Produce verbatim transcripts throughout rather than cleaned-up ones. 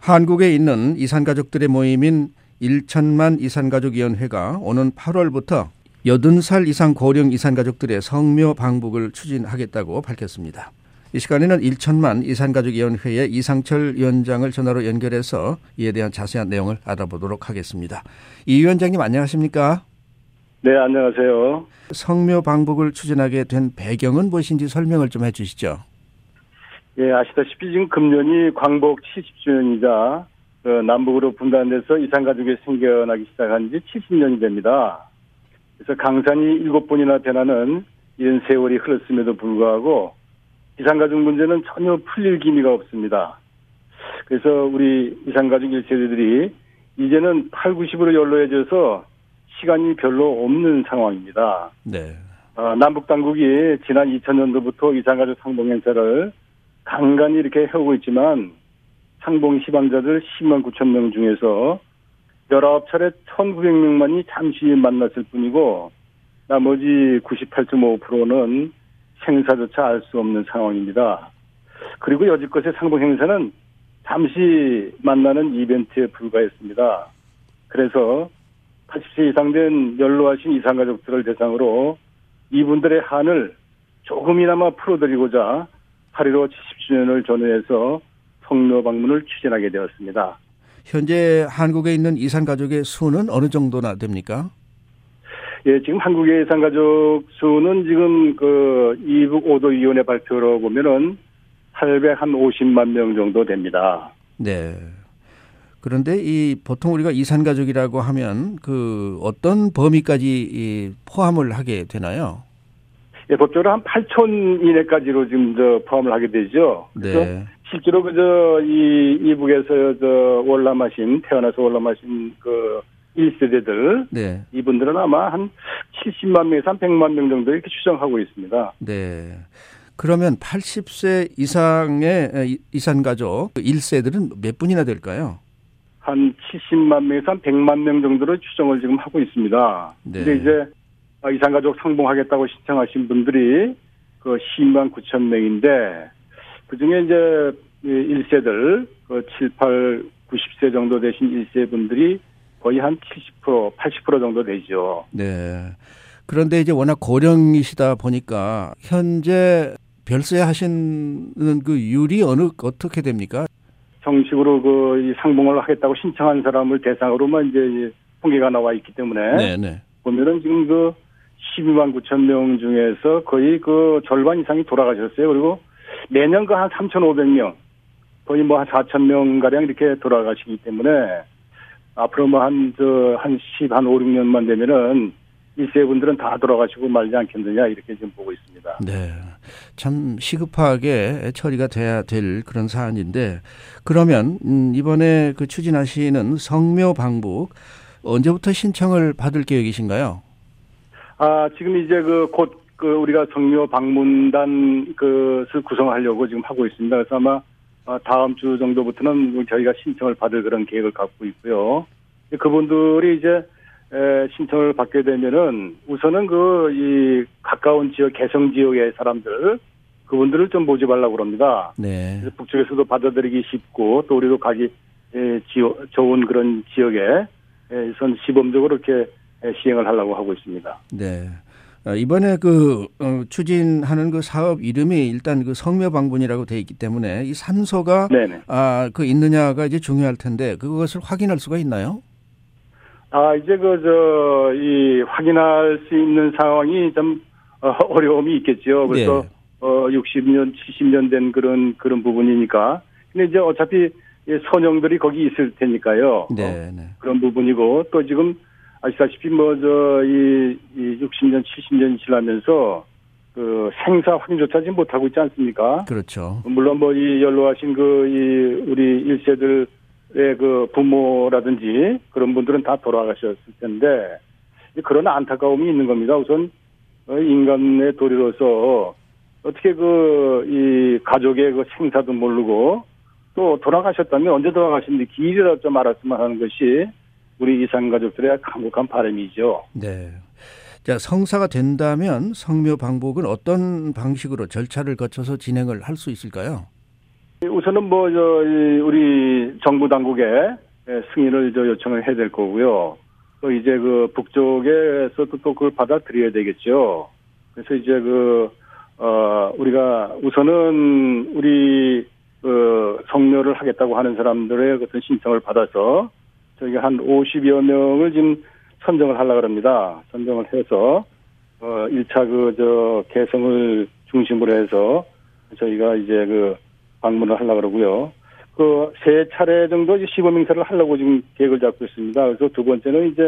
한국에 있는 이산가족들의 모임인 일천만 이산가족위원회가 오는 팔월부터 여든 살 이상 고령 이산가족들의 성묘 방북을 추진하겠다고 밝혔습니다. 이 시간에는 일천만 이산가족위원회의 이상철 위원장을 전화로 연결해서 이에 대한 자세한 내용을 알아보도록 하겠습니다. 이 위원장님 안녕하십니까? 네, 안녕하세요. 성묘 방북을 추진하게 된 배경은 무엇인지 설명을 좀 해주시죠. 예, 아시다시피 지금 금년이 광복 칠십 주년이자 그 남북으로 분단돼서 이산가족이 생겨나기 시작한 지 칠십 년이 됩니다. 그래서 강산이 일곱 번이나 변하는 이런 세월이 흘렀음에도 불구하고 이산가족 문제는 전혀 풀릴 기미가 없습니다. 그래서 우리 이산가족 일 세대들이 이제는 팔, 구십으로 연로해져서 시간이 별로 없는 상황입니다. 네. 어, 남북 당국이 지난 이천 년도부터 이산가족 상봉 행사를 간간히 이렇게 해오고 있지만 상봉 희망자들 십만 구천 명 중에서 열아홉 차례 천구백 명만이 잠시 만났을 뿐이고 나머지 구십팔 점 오 퍼센트는 행사조차 알 수 없는 상황입니다. 그리고 여지껏의 상봉 행사는 잠시 만나는 이벤트에 불과했습니다. 그래서 팔십 세 이상 된 연로하신 이산가족들을 대상으로 이분들의 한을 조금이나마 풀어드리고자 팔일오 칠십 주년을 전후해서 성묘 방문을 추진하게 되었습니다. 현재 한국에 있는 이산가족의 수는 어느 정도나 됩니까? 예, 지금 한국의 이산가족 수는 지금 그 이북 오도위원회 발표로 보면은 팔백오십만 명 정도 됩니다. 네. 그런데 이 보통 우리가 이산가족이라고 하면 그 어떤 범위까지 이 포함을 하게 되나요? 예, 법적으로 한 팔천 이내까지로 지금 저 포함을 하게 되죠. 그래서 네. 실제로 그저 이 이북에서 저 월남하신 태어나서 월남하신 그 일 세대들 네. 이분들은 아마 한 칠십만 명에서 한 백만 명 정도 이렇게 추정하고 있습니다. 네. 그러면 팔십 세 이상의 이산가족 일 세들은 몇 분이나 될까요? 한 칠십만 명에서 한 백만 명 정도로 추정을 지금 하고 있습니다. 네. 근데 이제 이산가족 상봉하겠다고 신청하신 분들이 그 십만 구천 명인데 그 중에 이제 일 세들 그 칠, 팔, 구십 세 정도 되신 일 세 분들이 거의 한 칠십 퍼센트, 팔십 퍼센트 정도 되죠. 네. 그런데 이제 워낙 고령이시다 보니까 현재 별세하시는 그 율이 어느 어떻게 됩니까? 정식으로 그 이 상봉을 하겠다고 신청한 사람을 대상으로만 이제 통계가 나와 있기 때문에 네네. 보면은 지금 그 십이만 구천 명 중에서 거의 그 절반 이상이 돌아가셨어요. 그리고 매년 그 한 삼천오백 명, 거의 뭐 한 사천 명 가량 이렇게 돌아가시기 때문에 앞으로 뭐 한 저 한 십, 한 오, 육 년만 되면은 일 세 분들은 다 돌아가시고 말지 않겠느냐 이렇게 지금 보고 있습니다. 네. 참 시급하게 처리가 돼야 될 그런 사안인데 그러면 음 이번에 그 추진하시는 성묘 방북 언제부터 신청을 받을 계획이신가요? 아, 지금 이제 그 곧 그 우리가 성묘 방문단 그것을 구성하려고 지금 하고 있습니다. 그래서 아마 다음 주 정도부터는 저희가 신청을 받을 그런 계획을 갖고 있고요. 그분들이 이제 신청을 받게 되면은 우선은 그 이 가까운 지역 개성 지역의 사람들 그분들을 좀 모집하려고 합니다. 네. 그래서 북쪽에서도 받아들이기 쉽고 또 우리도 가기 지역, 좋은 그런 지역에 선 시범적으로 이렇게 시행을 하려고 하고 있습니다. 네. 이번에 그 어, 추진하는 그 사업 이름이 일단 그 성묘 방문이라고 돼 있기 때문에 이 산소가 아, 그 있느냐가 이제 중요할 텐데 그것을 확인할 수가 있나요? 아, 이제 그 저 이 확인할 수 있는 상황이 좀 어, 어려움이 있겠죠. 그래서 네. 어 육십 년, 칠십 년 된 그런 그런 부분이니까. 근데 이제 어차피 선영들이 거기 있을 테니까요. 네, 네. 어, 그런 부분이고 또 지금 아시다시피 뭐 저 이 이 육십 년, 칠십 년이 지나면서 그 생사 확인조차 지금 못 하고 있지 않습니까? 그렇죠. 물론 뭐 이 연로하신 그 이 우리 일 세들의 그 부모라든지 그런 분들은 다 돌아가셨을 텐데 그런 안타까움이 있는 겁니다. 우선 인간의 도리로서 어떻게 그 이 가족의 그 생사도 모르고 또 돌아가셨다면 언제 돌아가셨는지 기일이라도 좀 알았으면 하는 것이 우리 이산가족들의 강력한 바람이죠. 네. 자, 성사가 된다면 성묘 방북은 어떤 방식으로 절차를 거쳐서 진행을 할 수 있을까요? 우선은 뭐, 저, 우리 정부 당국에 승인을 저 요청을 해야 될 거고요. 또 이제 그 북쪽에서도 또 그걸 받아들여야 되겠죠. 그래서 이제 그, 어, 우리가 우선은 우리, 그, 성묘를 하겠다고 하는 사람들의 어떤 신청을 받아서 저희가 한 오십여 명을 지금 선정을 하려고 합니다. 선정을 해서, 어, 일 차 그, 저, 개성을 중심으로 해서 저희가 이제 그 방문을 하려고 그러고요. 그 세 차례 정도 시범 행사를 하려고 지금 계획을 잡고 있습니다. 그래서 두 번째는 이제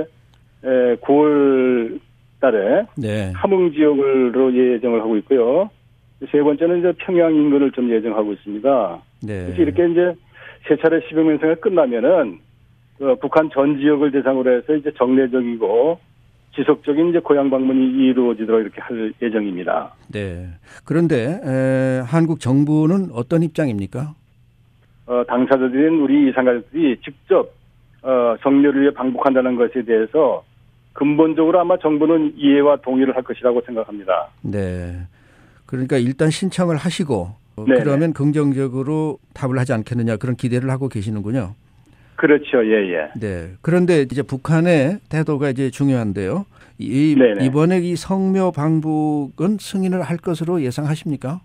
구월 달에 네. 함흥 지역으로 예정을 하고 있고요. 세 번째는 이제 평양 인근을 좀 예정하고 있습니다. 네. 그래서 이렇게 이제 세 차례 시범 행사가 끝나면은 그 북한 전 지역을 대상으로 해서 이제 정례적이고 지속적인 이제 고향 방문이 이루어지도록 이렇게 할 예정입니다. 네. 그런데 에, 한국 정부는 어떤 입장입니까? 어, 당사자들인 우리 이산가족들이 직접 어, 성묘를 위해 방북한다는 것에 대해서 근본적으로 아마 정부는 이해와 동의를 할 것이라고 생각합니다. 네. 그러니까 일단 신청을 하시고 네네. 그러면 긍정적으로 답을 하지 않겠느냐 그런 기대를 하고 계시는군요. 그렇죠. 예, 예. 네. 그런데 이제 북한의 태도가 이제 중요한데요. 이, 이번에 이 성묘 방북은 승인을 할 것으로 예상하십니까?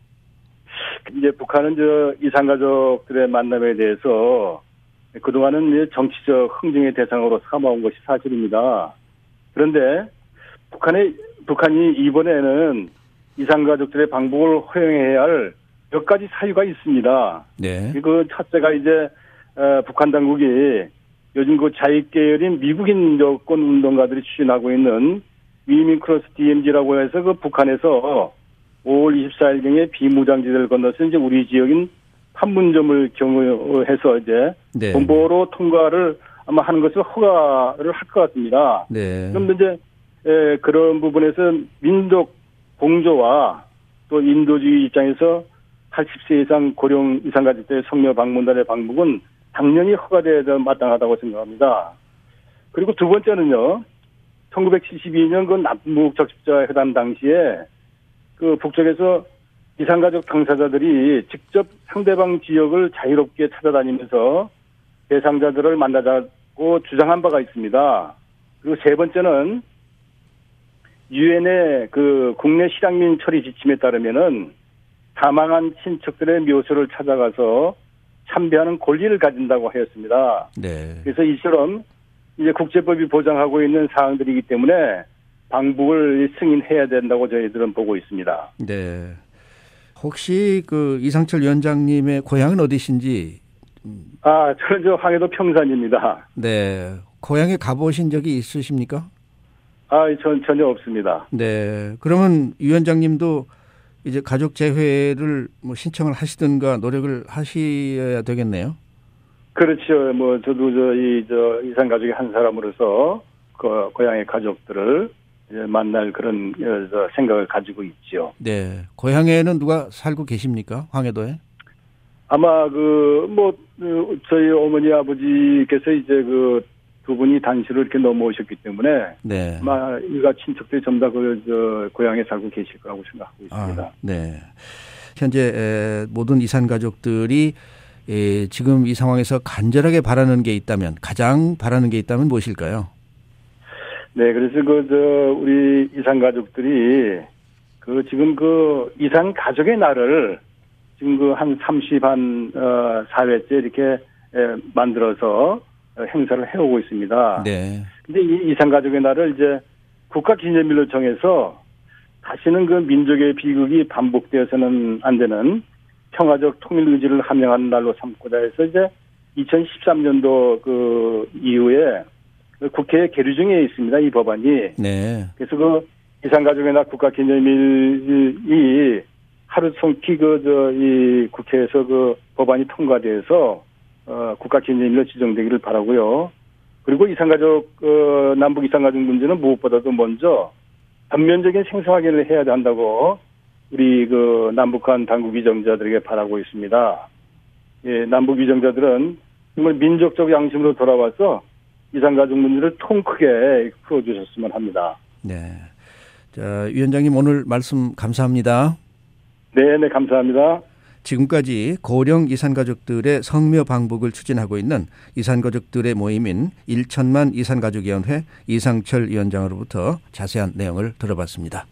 이제 북한은 저 이산가족들의 만남에 대해서 그동안은 정치적 흥정의 대상으로 삼아온 것이 사실입니다. 그런데 북한의, 북한이 이번에는 이산가족들의 방북을 허용해야 할 몇 가지 사유가 있습니다. 네. 그 첫째가 이제 어, 북한 당국이 요즘 그 자익계열인 미국인 여권 운동가들이 추진하고 있는 위민 크로스 디엠지라고 해서 그 북한에서 오월 이십사일경에 비무장지대를 건너서 이제 우리 지역인 판문점을 경유해서 이제 네. 본보로 통과를 아마 하는 것을 허가를 할 것 같습니다. 네. 그런데 이제 에, 그런 부분에서 민족 공조와 또 인도주의 입장에서 팔십 세 이상 고령 이산가족들의 성묘 방문단의 방북은 당연히 허가되어야 마땅하다고 생각합니다. 그리고 두 번째는요, 천구백칠십이년 그 남북적십자 회담 당시에 그 북쪽에서 이산가족 당사자들이 직접 상대방 지역을 자유롭게 찾아다니면서 대상자들을 만나자고 주장한 바가 있습니다. 그리고 세 번째는 유엔의 그 국내 실향민 처리 지침에 따르면은 사망한 친척들의 묘소를 찾아가서 참배하는 권리를 가진다고 하였습니다. 네. 그래서 이처럼 이제 국제법이 보장하고 있는 사항들이기 때문에 방북을 승인해야 된다고 저희들은 보고 있습니다. 네. 혹시 그 이상철 위원장님의 고향은 어디신지? 아, 저는 저 황해도 평산입니다. 네. 고향에 가보신 적이 있으십니까? 아, 전 전혀 없습니다. 네. 그러면 위원장님도 이제 가족 재회를 뭐 신청을 하시든가 노력을 하셔야 되겠네요. 그렇죠. 뭐 저도 저 이 저 이산 가족의 한 사람으로서 그 고향의 가족들을 이제 만날 그런 저 생각을 가지고 있죠. 네. 고향에는 누가 살고 계십니까? 황해도에? 아마 그 뭐 저희 어머니 아버지께서 이제 그 두 분이 단시로 이렇게 넘어오셨기 때문에 네. 아마 일가 친척들이 전부 다 그 저 고향에 살고 계실 거라고 생각하고 있습니다. 아, 네. 현재 모든 이산 가족들이 지금 이 상황에서 간절하게 바라는 게 있다면 가장 바라는 게 있다면 무엇일까요? 네, 그래서 그 저 우리 이산 가족들이 그 지금 그 이산 가족의 날을 지금 그 한 삼십한 사 회째 이렇게 만들어서 행사를 해오고 있습니다. 네. 근데 이 이산 가족의 날을 이제 국가 기념일로 정해서 다시는 그 민족의 비극이 반복되어서는 안 되는 평화적 통일 의지를 함양하는 날로 삼고자 해서 이제 이천십삼년도 그 이후에 국회에 계류 중에 있습니다. 이 법안이. 네. 그래서 그 이산 가족의 날 국가 기념일이 하루 송키 그 저 이 국회에서 그 법안이 통과돼서 어, 국가 기념일로 지정되기를 바라고요. 그리고 이산가족, 어, 남북 이산가족 문제는 무엇보다도 먼저 전면적인 생사 확인을 해야 한다고 우리 그 남북한 당국 위정자들에게 바라고 있습니다. 예, 남북 위정자들은 정말 민족적 양심으로 돌아와서 이산가족 문제를 통 크게 풀어주셨으면 합니다. 네. 자, 위원장님 오늘 말씀 감사합니다. 네, 네, 감사합니다. 지금까지 고령 이산가족들의 성묘 방북을 추진하고 있는 이산가족들의 모임인 일천만 이산가족위원회 이상철 위원장으로부터 자세한 내용을 들어봤습니다.